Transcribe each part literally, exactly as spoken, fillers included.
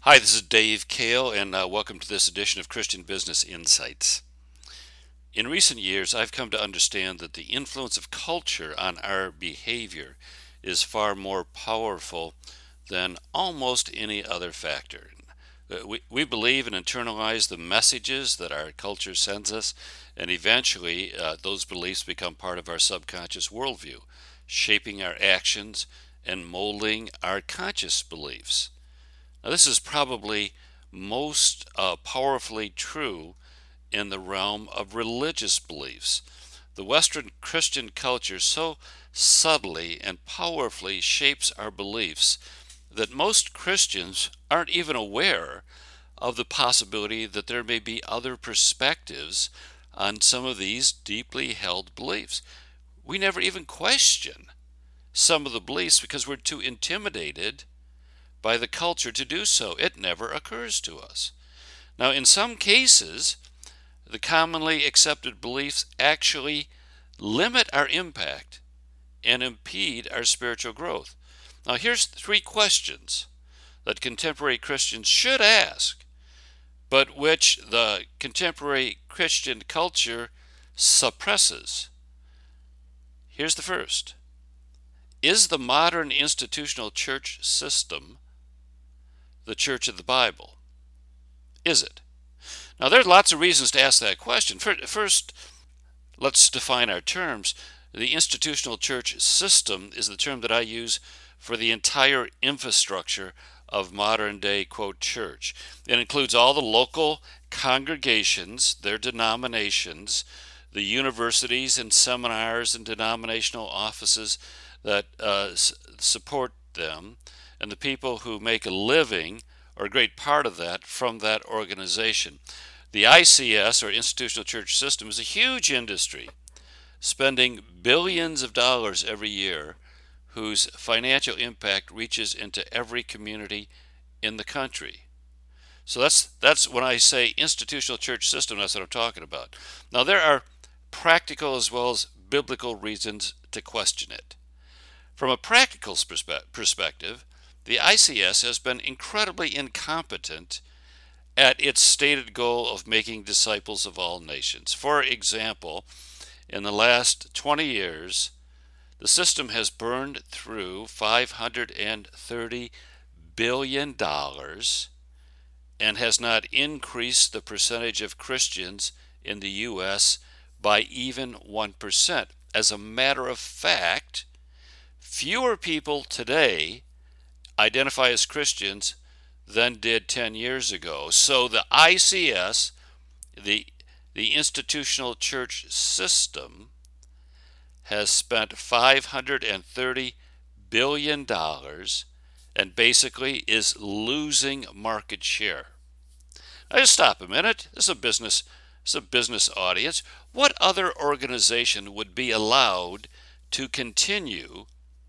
Hi, this is Dave Kale, and uh, welcome to this edition of Christian Business Insights. In recent years, I've come to understand that the influence of culture on our behavior is far more powerful than almost any other factor. Uh, We, we believe and internalize the messages that our culture sends us, and eventually uh, those beliefs become part of our subconscious worldview, shaping our actions and molding our conscious beliefs. Now, this is probably most uh, powerfully true in the realm of religious beliefs. The Western Christian culture so subtly and powerfully shapes our beliefs that most Christians aren't even aware of the possibility that there may be other perspectives on some of these deeply held beliefs. We never even question some of the beliefs because we're too intimidated by the culture to do so. It never occurs to us. Now, in some cases, the commonly accepted beliefs actually limit our impact and impede our spiritual growth. Now, here's three questions that contemporary Christians should ask, but which the contemporary Christian culture suppresses. Here's the first. Is the modern institutional church system the church of the Bible? Is it? Now, there's lots of reasons to ask that question. First, let's define our terms. The institutional church system is the term that I use for the entire infrastructure of modern day, quote, church. It includes all the local congregations, their denominations, the universities and seminars and denominational offices that uh, s- support them, and the people who make a living or a great part of that from that organization. The I C S, or Institutional Church System, is a huge industry spending billions of dollars every year, whose financial impact reaches into every community in the country. So that's that's when I say institutional church system, that's what I'm talking about. Now, there are practical as well as biblical reasons to question it. From a practical perspe- perspective, the I C S has been incredibly incompetent at its stated goal of making disciples of all nations. For example, in the last twenty years, the system has burned through five hundred thirty billion dollars and has not increased the percentage of Christians in the U S by even one percent. As a matter of fact, fewer people today identify as Christians than did ten years ago. So the I C S, the the institutional church system, has spent five hundred thirty billion dollars and basically is losing market share. Now just stop a minute. This is a business this is a business audience. What other organization would be allowed to continue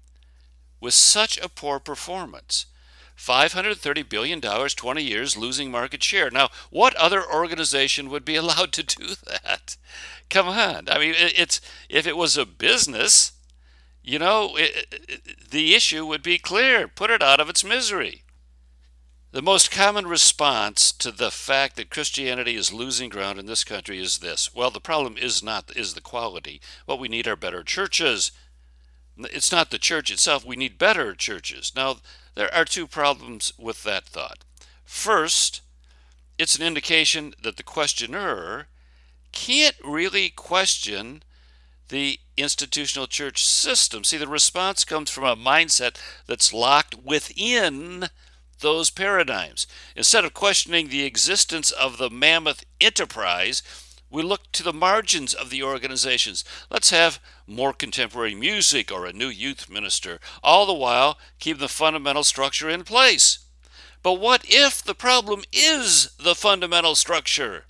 with such a poor performance? five hundred thirty billion dollars, twenty years, losing market share. Now, what other organization would be allowed to do that? Come on. I mean, it's if it was a business, you know, it, it, the issue would be clear. Put it out of its misery. The most common response to the fact that Christianity is losing ground in this country is this. Well, the problem is not is the quality. What we need are better churches. It's not the church itself. We need better churches. Now, there are two problems with that thought. First, it's an indication that the questioner can't really question the institutional church system. See, the response comes from a mindset that's locked within those paradigms. Instead of questioning the existence of the mammoth enterprise, we look to the margins of the organizations. Let's have more contemporary music or a new youth minister, all the while keep the fundamental structure in place. But what if the problem is the fundamental structure?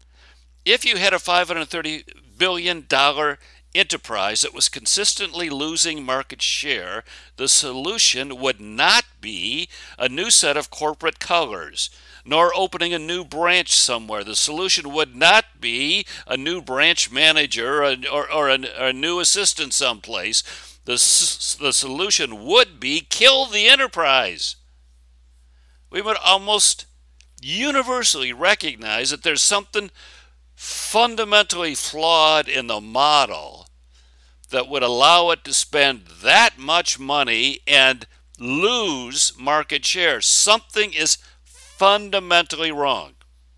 If you had a five hundred thirty billion dollars enterprise that was consistently losing market share, the solution would not be a new set of corporate colors, nor opening a new branch somewhere. The solution would not be a new branch manager or, or, or, a, or a new assistant someplace. The, the solution would be kill the enterprise, we would almost universally recognize that there's something fundamentally flawed in the model that would allow it to spend that much money and lose market share. Something is fundamentally wrong.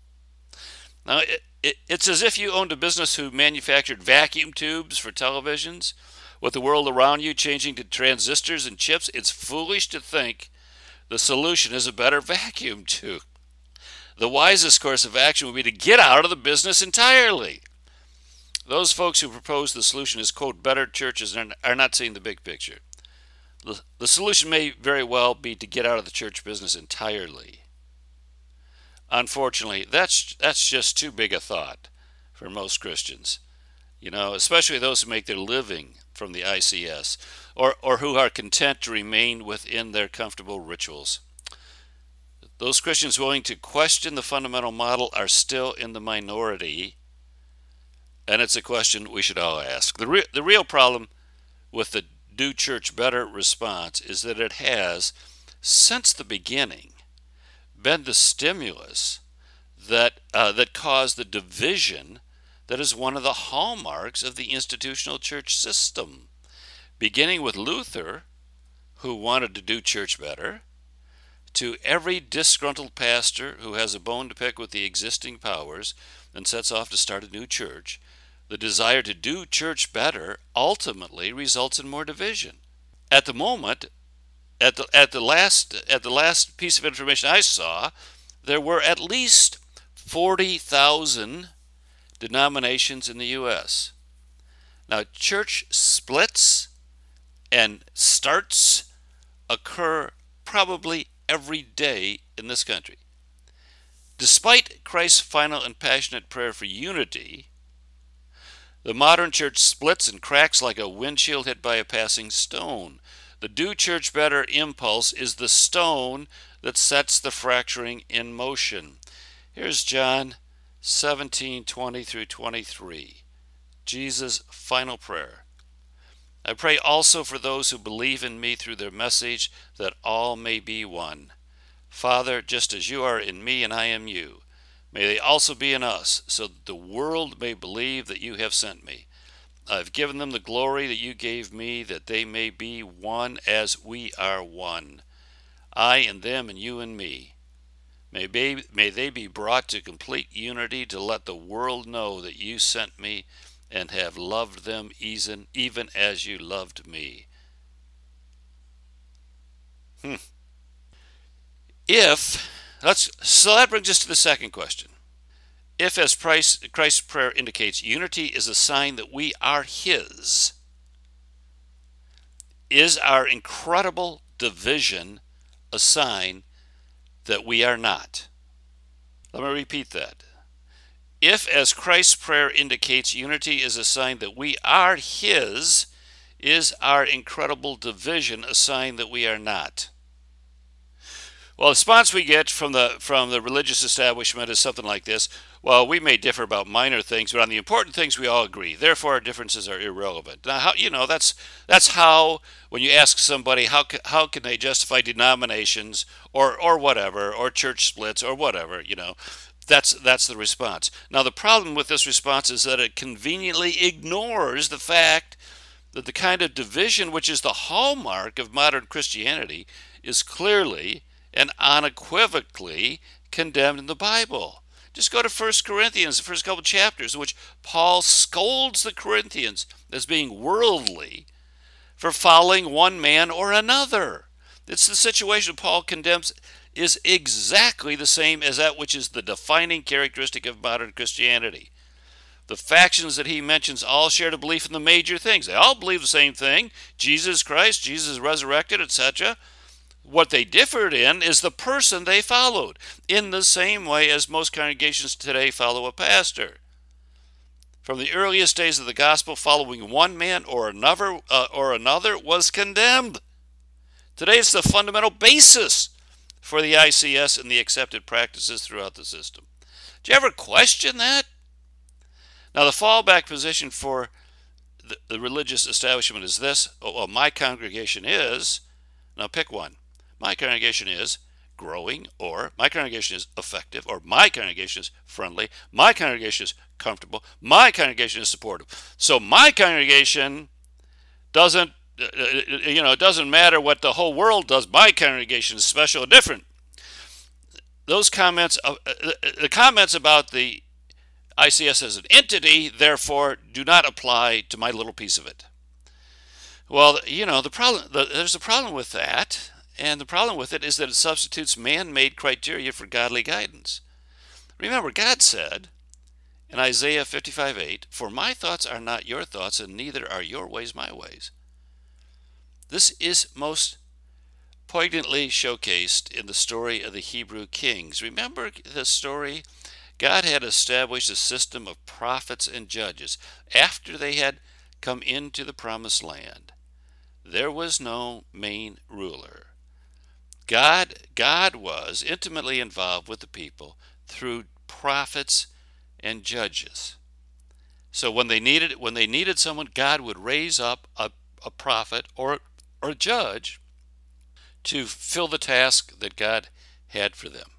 Now, it, it, it's as if you owned a business who manufactured vacuum tubes for televisions, with the world around you changing to transistors and chips. It's foolish to think the solution is a better vacuum tube. The wisest course of action would be to get out of the business entirely. Those folks who propose the solution as, quote, better churches are not seeing the big picture. The, the solution may very well be to get out of the church business entirely. Unfortunately, that's that's just too big a thought for most Christians, you know, especially those who make their living from the I C S, or, or who are content to remain within their comfortable rituals. Those Christians willing to question the fundamental model are still in the minority, and it's a question we should all ask. The, re- the real problem with the Do Church Better response is that it has, since the beginning, been the stimulus that uh, that caused the division that is one of the hallmarks of the institutional church system, beginning with Luther, who wanted to do church better, to every disgruntled pastor who has a bone to pick with the existing powers and sets off to start a new church. The desire to do church better ultimately results in more division. At the moment, at the at the last at the last piece of information I saw, there were at least forty thousand denominations in the U S. Now, church splits and starts occur probably every day in this country. Despite Christ's final and passionate prayer for unity, the modern church splits and cracks like a windshield hit by a passing stone. The Do Church Better impulse is the stone that sets the fracturing in motion. Here's John seventeen, twenty through twenty-three. Jesus' final prayer. I pray also for those who believe in me through their message, that all may be one. Father, just as you are in me and I am you, may they also be in us, so that the world may believe that you have sent me. I've given them the glory that you gave me, that they may be one as we are one. I and them and you and me. May, be, may they be brought to complete unity to let the world know that you sent me and have loved them even, even as you loved me. Hmm. If, let's, so that brings us to the second question. If, as Christ, Christ's prayer indicates, unity is a sign that we are his, is our incredible division a sign that we are not? Let me repeat that. If, as Christ's prayer indicates, unity is a sign that we are his, is our incredible division a sign that we are not? Well, the response we get from the from the religious establishment is something like this. Well, we may differ about minor things, but on the important things we all agree. Therefore, our differences are irrelevant. Now, how, you know, that's that's how, when you ask somebody how how can they justify denominations or or whatever, or church splits or whatever, you know, that's that's the response. Now, the problem with this response is that it conveniently ignores the fact that the kind of division which is the hallmark of modern Christianity is clearly and unequivocally condemned in the Bible. Just go to First Corinthians, the first couple chapters, in which Paul scolds the Corinthians as being worldly for following one man or another. It's the situation Paul condemns is exactly the same as that which is the defining characteristic of modern Christianity. The factions that he mentions all shared a belief in the major things. They all believe the same thing: Jesus Christ, Jesus resurrected, et cetera. What they differed in is the person they followed, in the same way as most congregations today follow a pastor. From the earliest days of the gospel, following one man or another, uh, or another was condemned. Today it's the fundamental basis for the I C S and the accepted practices throughout the system. Do you ever question that? Now, the fallback position for the, the religious establishment is this: oh, well, my congregation is, now pick one. My congregation is growing, or my congregation is effective, or my congregation is friendly, my congregation is comfortable, my congregation is supportive. So my congregation doesn't, uh, you know, it doesn't matter what the whole world does. My congregation is special and different. Those comments, uh, the comments about the I C S as an entity, therefore, do not apply to my little piece of it. Well, you know, the problem, the, there's a problem with that, and the problem with it is that it substitutes man-made criteria for godly guidance. Remember, God said in Isaiah fifty-five eight, "For my thoughts are not your thoughts, and neither are your ways my ways." This is most poignantly showcased in the story of the Hebrew kings. Remember the story? God had established a system of prophets and judges after they had come into the promised land. There was no main ruler. God, God was intimately involved with the people through prophets and judges. So when they needed when they needed someone, God would raise up a, a prophet or or a judge to fill the task that God had for them.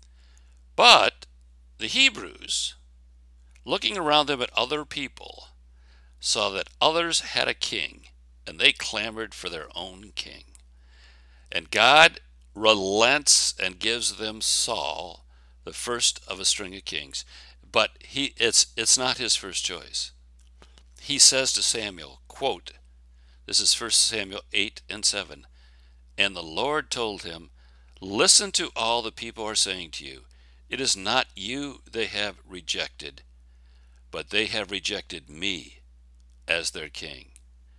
But the Hebrews, looking around them at other people, saw that others had a king, and they clamored for their own king. And God relents and gives them Saul, the first of a string of kings. But he it's it's not his first choice. He says to Samuel, quote, this is First Samuel eight and seven, "And the Lord told him, listen to all the people are saying to you. It is not you they have rejected, but they have rejected me as their king."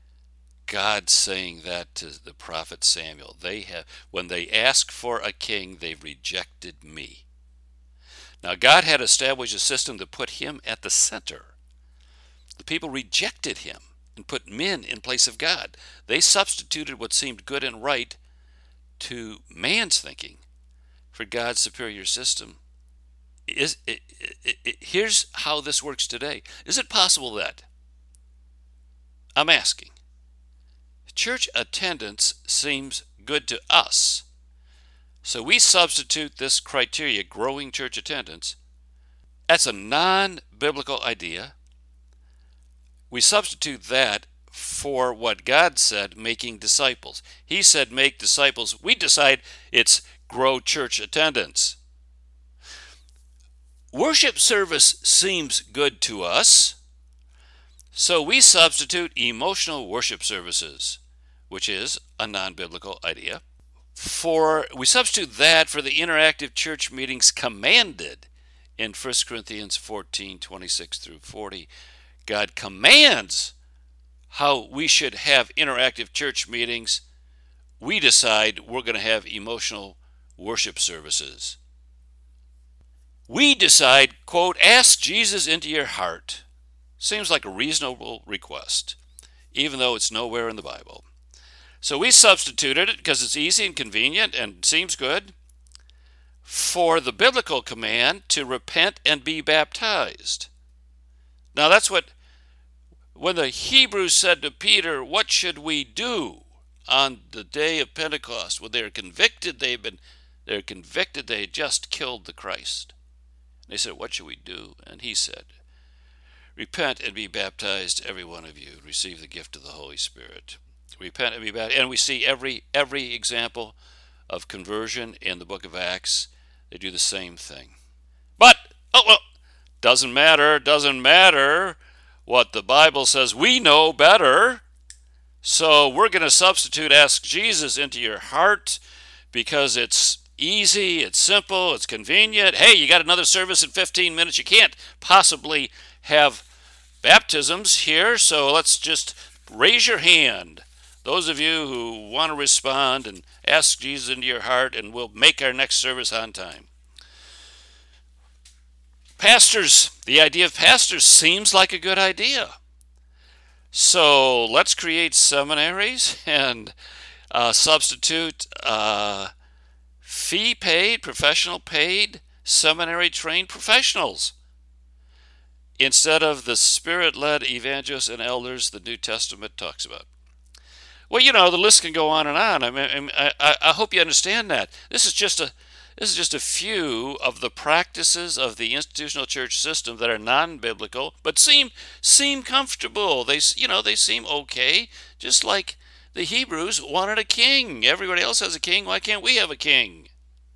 God saying that to the prophet Samuel. They have, when they ask for a king, they've rejected me. Now, God had established a system that put him at the center. The people rejected him and put men in place of God. They substituted what seemed good and right to man's thinking for God's superior system. Is it, it, it, here's how this works today. Is it possible that, I'm asking, church attendance seems good to us, so we substitute this criteria, growing church attendance? That's a non-biblical idea. We substitute that for what God said, making disciples. He said make disciples. We decide it's grow church attendance. Worship service seems good to us, so we substitute emotional worship services, which is a non-biblical idea, for we substitute that for the interactive church meetings commanded in First Corinthians fourteen twenty-six through forty. God commands how we should have interactive church meetings. We decide we're going to have emotional worship services. We decide, quote, ask Jesus into your heart. Seems like a reasonable request, even though it's nowhere in the Bible. So we substituted it because it's easy and convenient and seems good for the biblical command to repent and be baptized. Now that's what, when the Hebrews said to Peter, what should we do on the day of Pentecost? Well, they're convicted they've been, they're convicted they had just killed the Christ. They said, what should we do? And he said, repent and be baptized, every one of you. Receive the gift of the Holy Spirit. Repent and be baptized. And we see every every example of conversion in the book of Acts. They do the same thing. But, oh well, doesn't matter, doesn't matter what the Bible says. We know better. So we're going to substitute ask Jesus into your heart because it's easy, it's simple, it's convenient. Hey, you got another service in fifteen minutes. You can't possibly have baptisms here, so let's just raise your hand. Those of you who want to respond and ask Jesus into your heart, and we'll make our next service on time. Pastors, the idea of pastors seems like a good idea. So let's create seminaries and uh, substitute uh, fee-paid, professional paid, seminary-trained professionals instead of the Spirit-led evangelists and elders the New Testament talks about. Well, you know, the list can go on and on. I mean, I, I, I hope you understand that. This is just a, This is just a few of the practices of the institutional church system that are non-biblical, but seem seem comfortable. They, you know, they seem okay. Just like the Hebrews wanted a king. Everybody else has a king. Why can't we have a king?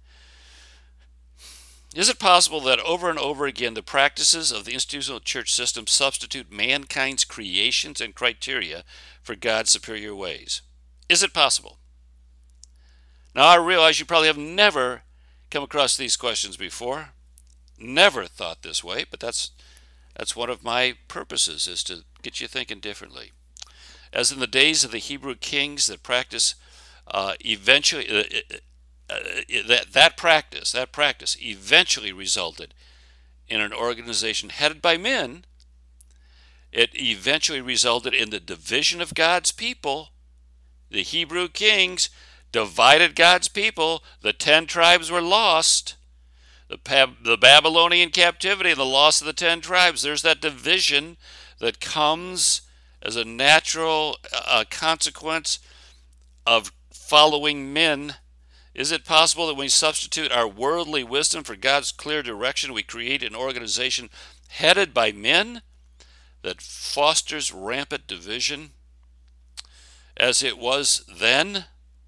Is it possible that over and over again the practices of the institutional church system substitute mankind's creations and criteria for God's superior ways? Is it possible? Now, I realize you probably have never come across these questions before, never thought this way, but that's that's one of my purposes, is to get you thinking differently. As in the days of the Hebrew kings that practice uh, eventually uh, uh, that that practice that practice eventually resulted in an organization headed by men. It eventually resulted in the division of God's people. The Hebrew kings divided God's people. The ten tribes were lost. The, the Babylonian captivity, the loss of the ten tribes. There's that division that comes as a natural uh, consequence of following men. Is it possible that when we substitute our worldly wisdom for God's clear direction, we create an organization headed by men that fosters rampant division as it was then?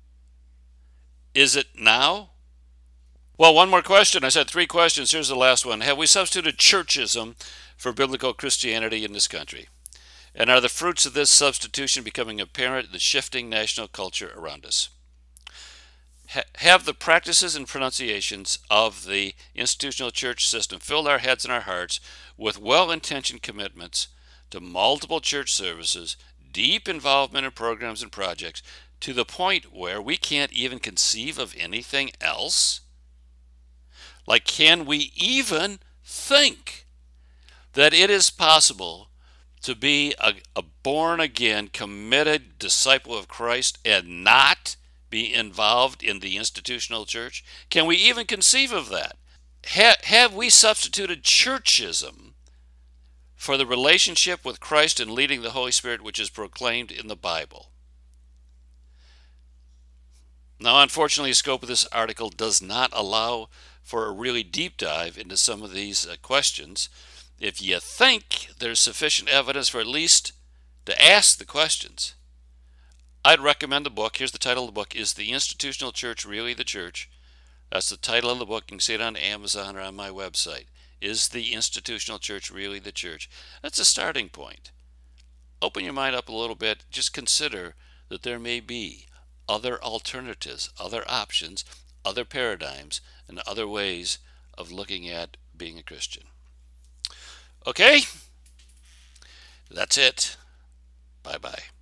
Is it now? Well, one more question. I said three questions. Here's the last one. Have we substituted churchism for biblical Christianity in this country? And are the fruits of this substitution becoming apparent in the shifting national culture around us? Ha- have the practices and pronunciations of the institutional church system filled our heads and our hearts with well-intentioned commitments to multiple church services, deep involvement in programs and projects, to the point where we can't even conceive of anything else? Like, can we even think that it is possible to be a, a born-again, committed disciple of Christ and not be involved in the institutional church? Can we even conceive of that? Ha- have we substituted churchism for the relationship with Christ and leading the Holy Spirit, which is proclaimed in the Bible? Now, unfortunately, the scope of this article does not allow for a really deep dive into some of these uh, questions. If you think there's sufficient evidence for at least to ask the questions, I'd recommend the book. Here's the title of the book: Is the Institutional Church Really the Church? That's the title of the book. You can see it on Amazon or on my website. Is the Institutional Church Really the Church? That's a starting point. Open your mind up a little bit. Just consider that there may be other alternatives, other options, other paradigms, and other ways of looking at being a Christian. Okay? That's it. Bye-bye.